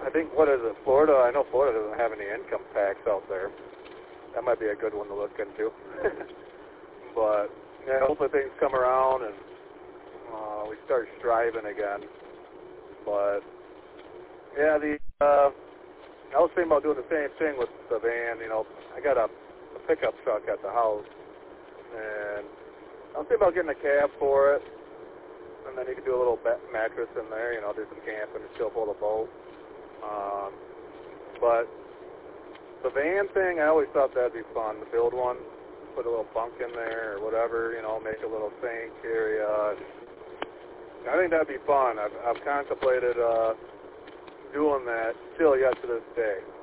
I think, what is it, Florida? I know Florida doesn't have any income tax out there. That might be a good one to look into. But, yeah, hopefully things come around and we start striving again. But, yeah, I was thinking about doing the same thing with the van. You know, I got a pickup truck at the house, and I was thinking about getting a cab for it, and then you could do a little mattress in there, you know, do some camping and still pull the boat. But the van thing, I always thought that'd be fun to build one, put a little bunk in there or whatever, you know, make a little sink area. I think that'd be fun. I've contemplated doing that still yet to this day.